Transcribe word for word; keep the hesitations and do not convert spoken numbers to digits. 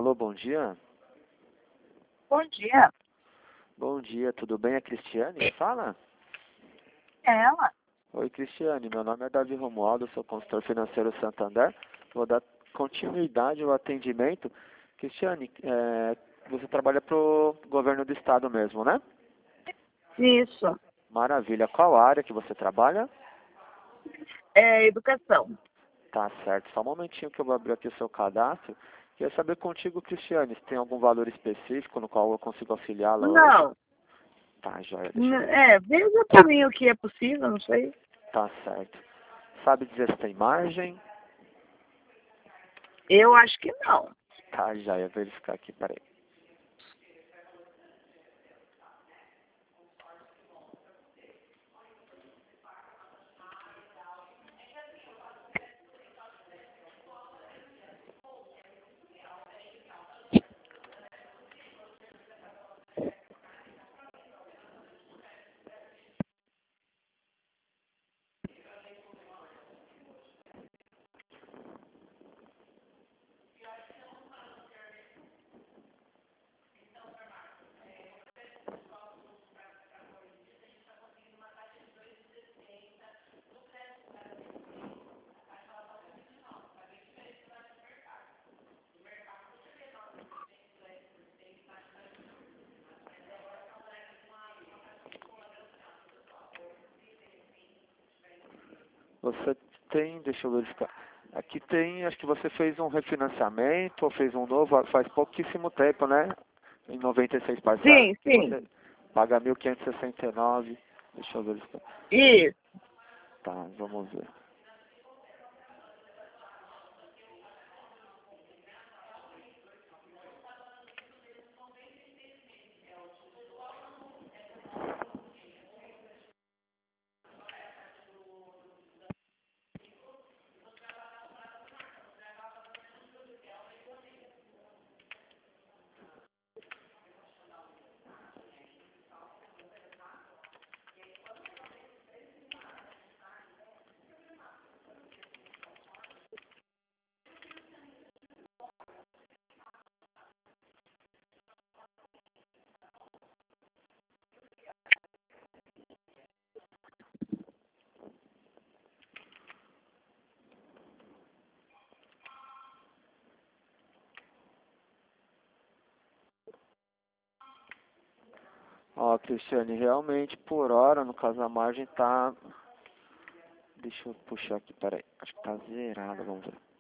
Alô, bom dia. Bom dia. Bom dia, tudo bem? É Cristiane que fala? É ela? Oi, Cristiane, meu nome é Davi Romualdo, sou consultor financeiro Santander. Vou dar continuidade ao atendimento. Cristiane, é, você trabalha para o governo do estado mesmo, né? Isso. Maravilha. Qual área que você trabalha? É educação. Tá certo. Só um momentinho que eu vou abrir aqui o seu cadastro. Queria saber contigo, Cristiane, se tem algum valor específico no qual eu consigo auxiliá-la hoje? Não. Tá, joia. Deixa eu N- ver. É, veja pra mim o que é possível, não sei. Tá certo. Sabe dizer se tem margem? Eu acho que não. Tá, já ia verificar aqui, peraí. Você tem, deixa eu verificar. Aqui tem, acho que você fez um refinanciamento ou fez um novo faz pouquíssimo tempo, né? Em noventa e seis parcelas. Sim, Que sim. você paga mil quinhentos e sessenta e nove. Deixa eu verificar. Isso. Tá, vamos ver. Ó, Cristiane, realmente por hora, no caso a margem tá. Deixa eu puxar aqui, peraí. Acho que tá zerada, vamos ver.